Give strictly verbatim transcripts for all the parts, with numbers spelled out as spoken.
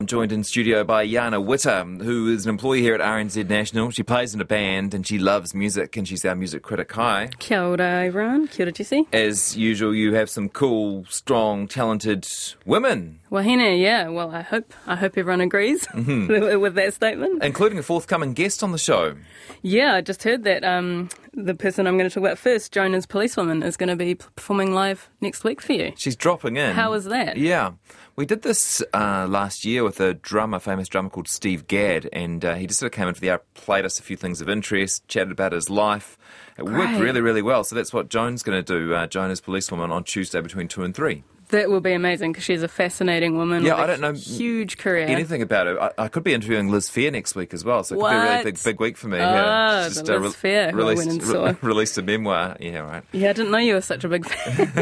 I'm joined in studio by Jana Witter, who is an employee here at R N Z National. She plays in a band and she loves music, and she's our music critic. Hi. Kia ora, everyone. Kia ora, Jesse. As usual, you have some cool, strong, talented women. Wahine, yeah. Well, I hope I hope everyone agrees mm-hmm. with that statement. Including a forthcoming guest on the show. Yeah, I just heard that um, the person I'm going to talk about first, Joan Policewoman, is going to be performing live next week for you. She's dropping in. How was that? Yeah. We did this uh, last year with a drummer, famous drummer called Steve Gadd, and uh, he just sort of came into the hour, played us a few things of interest, chatted about his life. It Great. worked really, really well. So that's what Joan's going to do. Uh, Joan is Policewoman on Tuesday between two and three. That will be amazing because she's a fascinating woman yeah, with I don't a know huge career. Anything about her. I, I could be interviewing Liz Phair next week as well, so it could what? be a really big, big week for me. Oh, yeah. She's the Liz Phair, released, who I went and saw. Re- released a memoir. Yeah, right. Yeah, I didn't know you were such a big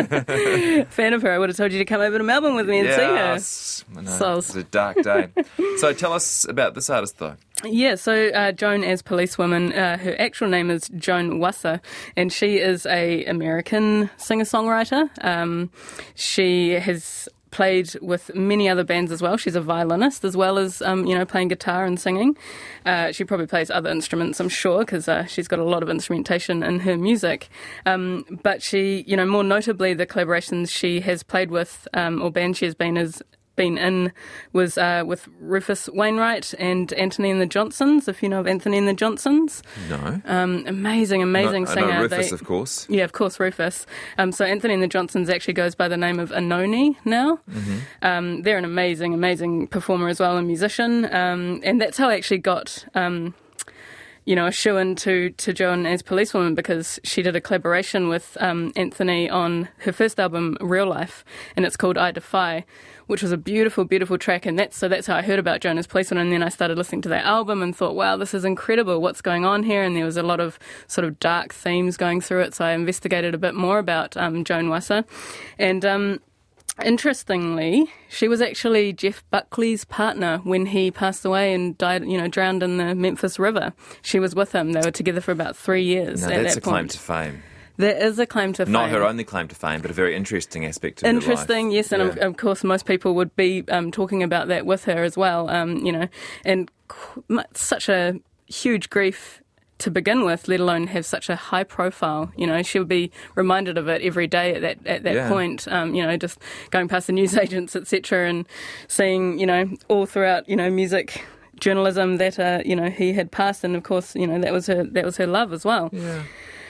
fan, fan of her. I would have told you to come over to Melbourne with me and yes. see her. I know. It was a dark day. So tell us about this artist, though. Yeah, so uh, Joan as Policewoman, uh, her actual name is Joan Wasser, and she is a American singer-songwriter. Um, she has played with many other bands as well. She's a violinist as well as, um, you know, playing guitar and singing. Uh, she probably plays other instruments, I'm sure, because uh, she's got a lot of instrumentation in her music. Um, but she, you know, more notably, the collaborations she has played with, um, or bands she has been is been in was uh, with Rufus Wainwright and Anthony and the Johnsons, if you know of Anthony and the Johnsons. No. Um, amazing, amazing no, singer. I know Rufus, they, of course. Yeah, of course, Rufus. Um, so Anthony and the Johnsons actually goes by the name of Anoni now. Mm-hmm. Um, they're an amazing, amazing performer as well, and musician. Um, and that's how I actually got... Um, you know, a shoe-in to, to Joan as Policewoman because she did a collaboration with um, Anthony on her first album, Real Life, and it's called I Defy, which was a beautiful, beautiful track. And that's so that's how I heard about Joan as Policewoman. And then I started listening to that album and thought, wow, this is incredible. What's going on here? And there was a lot of sort of dark themes going through it. So I investigated a bit more about um, Joan Wasser. And... Um, Interestingly, she was actually Jeff Buckley's partner when he passed away and died, you know, drowned in the Memphis River. She was with him. They were together for about three years. Now, at that's that a claim point. to fame. There is a claim to fame. Not her only claim to fame, but a very interesting aspect of her life. Interesting, yes, and yeah. of, of course most people would be um, talking about that with her as well, um, you know, and qu- such a huge grief to begin with, let alone have such a high profile. You know, she'll be reminded of it every day at that at that yeah. point. Um, you know, just going past the newsagents, et cetera, and seeing, you know, all throughout, you know, music journalism that uh, you know he had passed, and of course, you know, that was her that was her love as well. Yeah.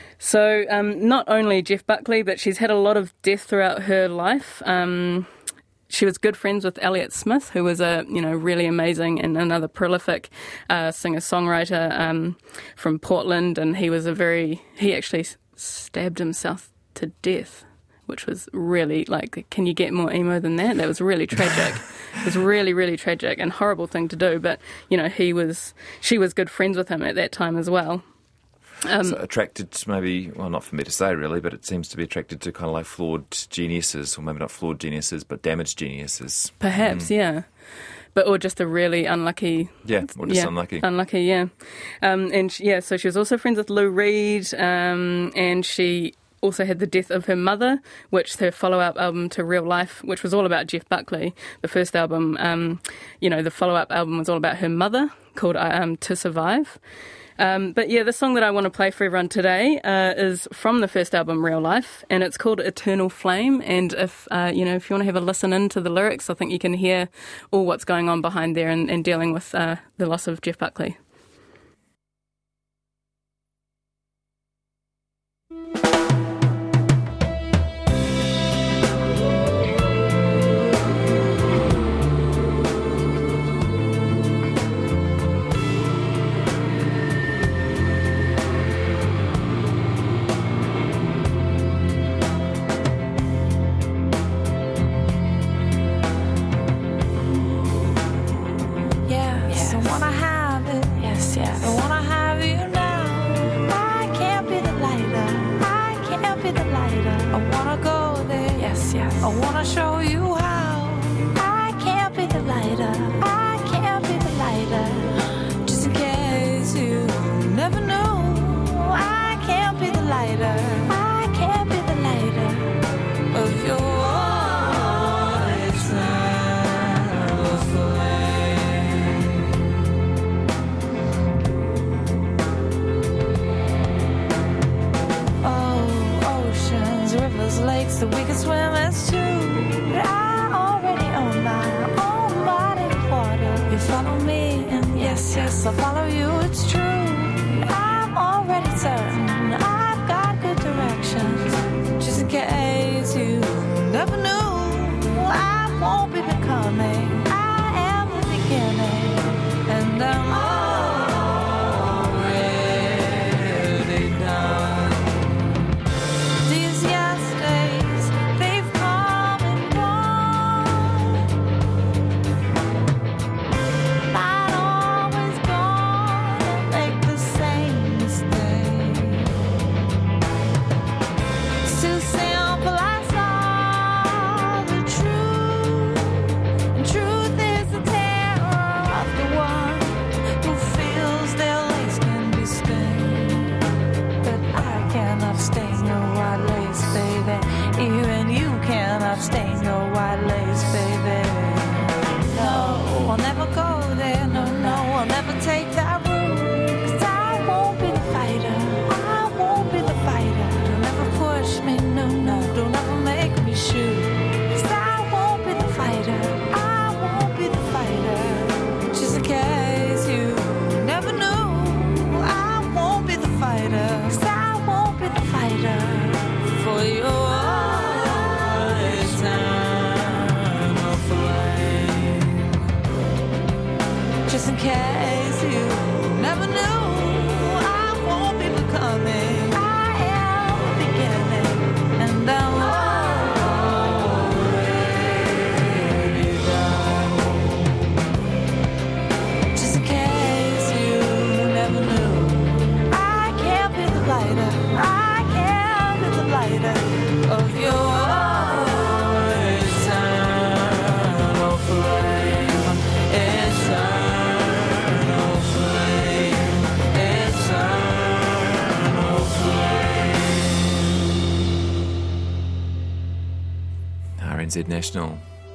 So um, not only Jeff Buckley, but she's had a lot of death throughout her life. Um, She was good friends with Elliott Smith, who was a you know really amazing and another prolific uh, singer-songwriter um, from Portland, and he was a very he actually stabbed himself to death, which was really like, can you get more emo than that? That was really tragic. It was really really tragic and horrible thing to do, but you know he was she was good friends with him at that time as well. Um, so attracted to maybe, well, not for me to say really, but it seems to be attracted to kind of like flawed geniuses, or maybe not flawed geniuses, but damaged geniuses. Perhaps, mm. yeah. But or just a really unlucky... Yeah, or just yeah, unlucky. Unlucky, yeah. Um, and, she, yeah, so she was also friends with Lou Reed, um, and she also had the death of her mother, which her follow-up album to Real Life, which was all about Jeff Buckley. The first album, um, you know, the follow-up album was all about her mother, called um, To Survive. Um, but yeah, the song that I want to play for everyone today uh, is from the first album, Real Life, and it's called Eternal Flame. And if uh, you know, if you want to have a listen into the lyrics, I think you can hear all what's going on behind there and, and dealing with uh, the loss of Jeff Buckley. I wanna show you how I can't be the lighter, I can't be the lighter. Just in case you never know, I can't be the lighter, I can't be the lighter of your eternal flame. Yes, I'll follow you, it's true. I'm already certain I've got good directions. Just in case you never knew, I won't be becoming. I am the beginning, and I'm already done. These yesterdays, they've come and gone. Not always gonna make the same mistake. It's too simple, I saw the truth. And truth is the terror of the one who feels their lace can be stained. But I cannot stain your white lace, baby. Even you cannot stain your white lace, baby. No, I'll never go there, no, no, I'll never take that route. 'Cause I won't be the fighter, I won't be the fighter. Don't ever push me, no, no, don't ever make me shoot. 'Cause I won't be the fighter, I won't be the fighter. Just in case you never knew, I won't be the fighter. 'Cause I won't be the fighter for your eternal flame. Just in case you never knew, I won't be becoming. I am the beginning, and I'm already done. Just in case you never knew, I can't be the lighter. I can't be the lighter of your eternal flame. Eternal flame. Eternal flame. R N Z National.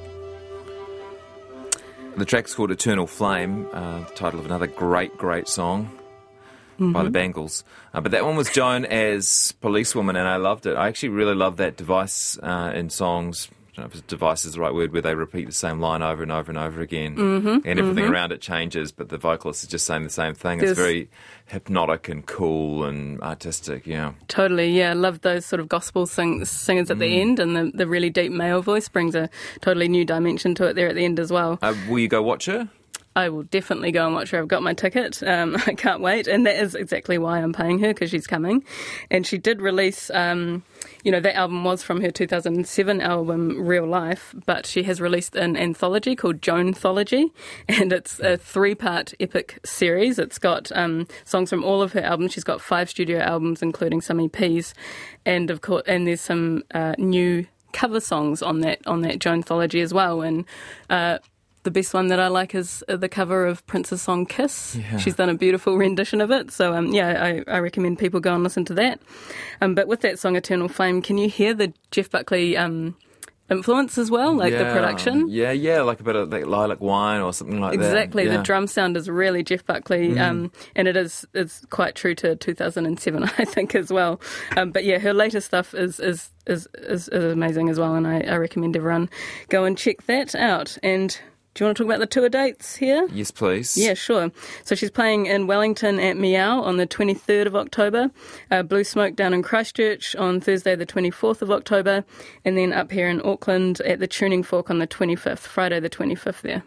The track's called Eternal Flame, uh, the title of another great, great song by the Bangles. Uh, but that one was Joan as Policewoman, and I loved it. I actually really love that device uh, in songs. I don't know if device is the right word, where they repeat the same line over and over and over again, mm-hmm, and everything mm-hmm. around it changes, but the vocalist is just saying the same thing. There's, it's very hypnotic and cool and artistic, yeah. Totally, yeah. I love those sort of gospel sing- singers at mm. the end, and the, the really deep male voice brings a totally new dimension to it there at the end as well. Uh, will you go watch her? I will definitely go and watch her. I've got my ticket. Um, I can't wait. And that is exactly why I'm paying her, because she's coming. And she did release, um, you know, that album was from her two thousand seven album, Real Life, but she has released an anthology called Joanthology, and it's a three-part epic series. It's got um, songs from all of her albums. She's got five studio albums, including some E Ps, and of course, and there's some uh, new cover songs on that on that Joanthology as well. And uh, the best one that I like is the cover of Prince's song Kiss. Yeah. She's done a beautiful rendition of it. So, um, yeah, I, I recommend people go and listen to that. Um, but with that song, Eternal Flame, can you hear the Jeff Buckley um, influence as well, like yeah. the production? Yeah, yeah, like a bit of like lilac wine or something like exactly. that. Exactly. Yeah. The drum sound is really Jeff Buckley, mm. um, and it is it's quite true to two thousand seven, I think, as well. Um, but yeah, her latest stuff is is, is, is, is amazing as well, and I, I recommend everyone go and check that out. And do you want to talk about the tour dates here? Yes, please. Yeah, sure. So she's playing in Wellington at Meow on the twenty-third of October, uh, Blue Smoke down in Christchurch on Thursday the twenty-fourth of October, and then up here in Auckland at the Tuning Fork on the twenty-fifth, Friday the twenty-fifth there.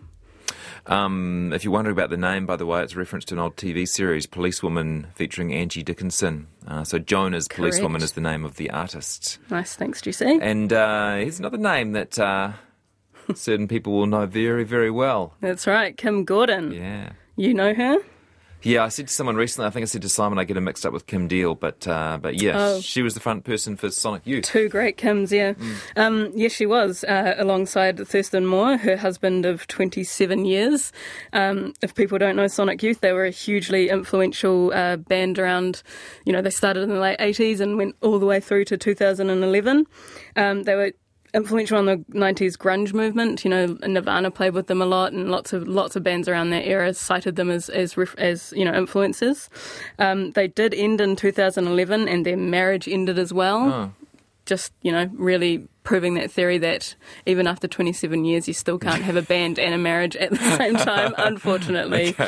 Um, if you're wondering about the name, by the way, it's a reference to an old T V series, Policewoman, featuring Angie Dickinson. Uh, so Joan as Correct. Policewoman is the name of the artist. Nice, thanks, Juicy. And uh, here's another name that uh, certain people will know very, very well. That's right, Kim Gordon. Yeah. You know her? Yeah, I said to someone recently, I think I said to Simon, I get her mixed up with Kim Deal, but uh, but yeah, oh. she was the front person for Sonic Youth. Two great Kims, yeah. Mm. Um, yes, she was, uh, alongside Thurston Moore, her husband of twenty-seven years. Um, if people don't know Sonic Youth, they were a hugely influential uh, band around, you know, they started in the late eighties and went all the way through to two thousand eleven. Um, they were influential on the nineties grunge movement. You know, Nirvana played with them a lot, and lots of lots of bands around that era cited them as as, as you know, influences. Um, they did end in two thousand eleven, and their marriage ended as well. Oh. Just, you know, really proving that theory that even after twenty-seven years, you still can't have a band and a marriage at the same time, unfortunately. Okay.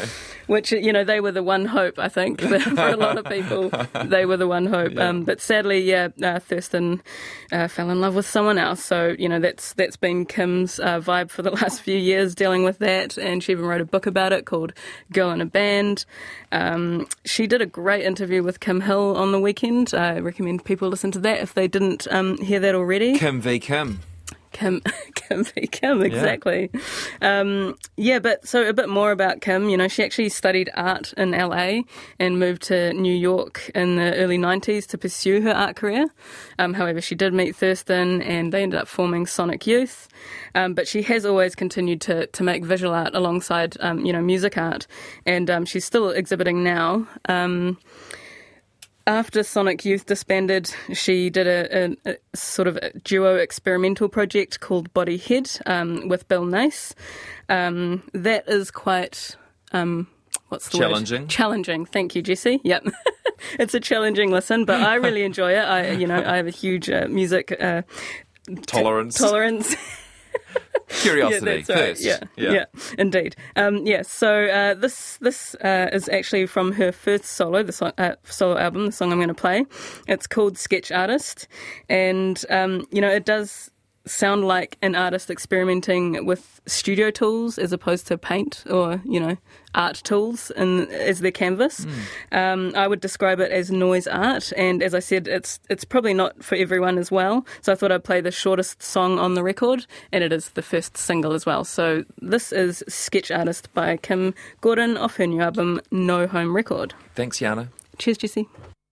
which, you know, they were the one hope, I think, for, for a lot of people. They were the one hope. Yeah. Um, but sadly, yeah, uh, Thurston uh, fell in love with someone else. So, you know, that's that's been Kim's uh, vibe for the last few years, dealing with that. And she even wrote a book about it called Girl in a Band. Um, she did a great interview with Kim Hill on the weekend. I recommend people listen to that if they didn't um, hear that already. Kim v. Kim. Kim, Kim v. Kim, exactly. Yeah. Um, yeah, but so a bit more about Kim. You know, she actually studied art in L A and moved to New York in the early nineties to pursue her art career. Um, however, she did meet Thurston and they ended up forming Sonic Youth. Um, but she has always continued to, to make visual art alongside, um, you know, music art. And um, she's still exhibiting now. Um After Sonic Youth disbanded, she did a, a, a sort of a duo experimental project called Body Head um, with Bill Nace. Um, that is quite, um, what's the challenging. word? Challenging. Thank you, Jessie. Yep. It's a challenging listen, but I really enjoy it. I, you know, I have a huge uh, music uh, tolerance. T- tolerance. Curiosity, yeah, that's right. first. Yeah, yeah, yeah, indeed. Um, yeah, so uh, this this uh, is actually from her first solo, the so- uh, solo album, the song I'm going to play. It's called Sketch Artist, and um, you know, it does sound like an artist experimenting with studio tools as opposed to paint or, you know, art tools in, as their canvas. Mm. Um, I would describe it as noise art, and as I said, it's it's probably not for everyone as well. So I thought I'd play the shortest song on the record, and it is the first single as well. So this is Sketch Artist by Kim Gordon off her new album No Home Record. Thanks, Yana. Cheers, Jessie.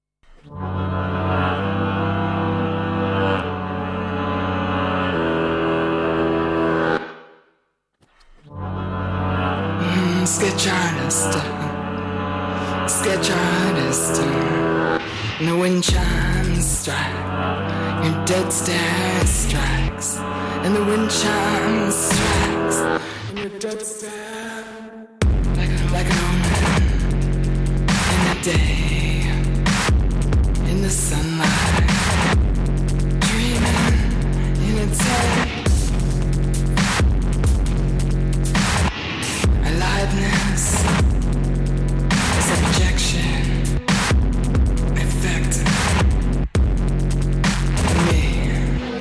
Sketch artist, sketch artist. And the wind chimes strike, your dead stare strikes. And the wind chimes strikes, and your dead stare like, a, like an omen. In the day, in the sunlight, dreaming in its head. Aliveness is objection, effect me.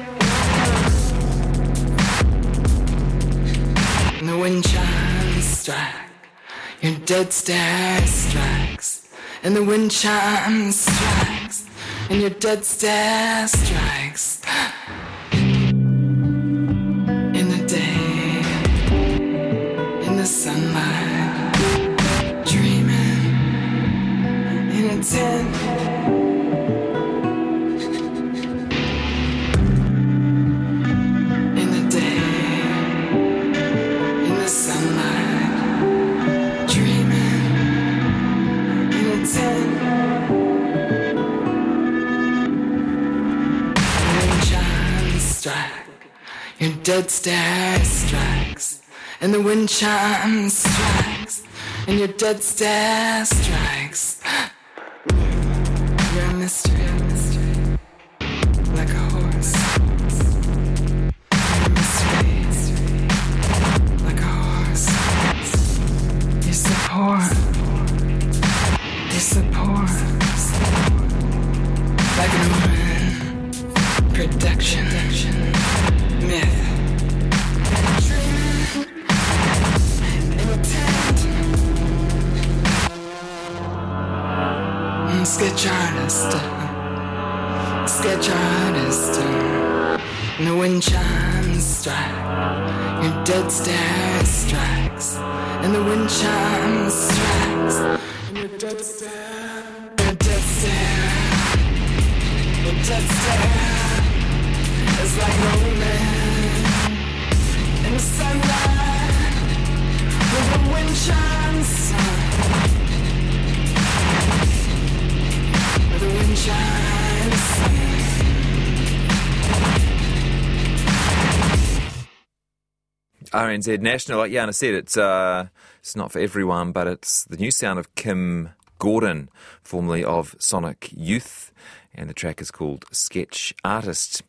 And the wind chimes strike, your dead stare strikes. And the wind chimes strikes, and your dead stare strikes. In the day, in the sunlight, dreaming in a tent. In the day, in the sunlight, dreaming in a tent. The wind chimes strike, your dead stare strikes. And the wind chimes strikes, and your dead stare strikes. You're a mystery, a mystery, like a horse. You're a mystery, like a horse. You support, you support, like an omen, production, myth. Sketch artist, sketch artist. And the wind chimes strike, your dead stare strikes. And the wind chimes strikes, and your dead stare, your dead stare, your dead stare is like rolling in the sunlight with the wind chimes. The wind chimes. R N Z National, like Yana said, it's uh, it's not for everyone, but it's the new sound of Kim Gordon, formerly of Sonic Youth, and the track is called Sketch Artist.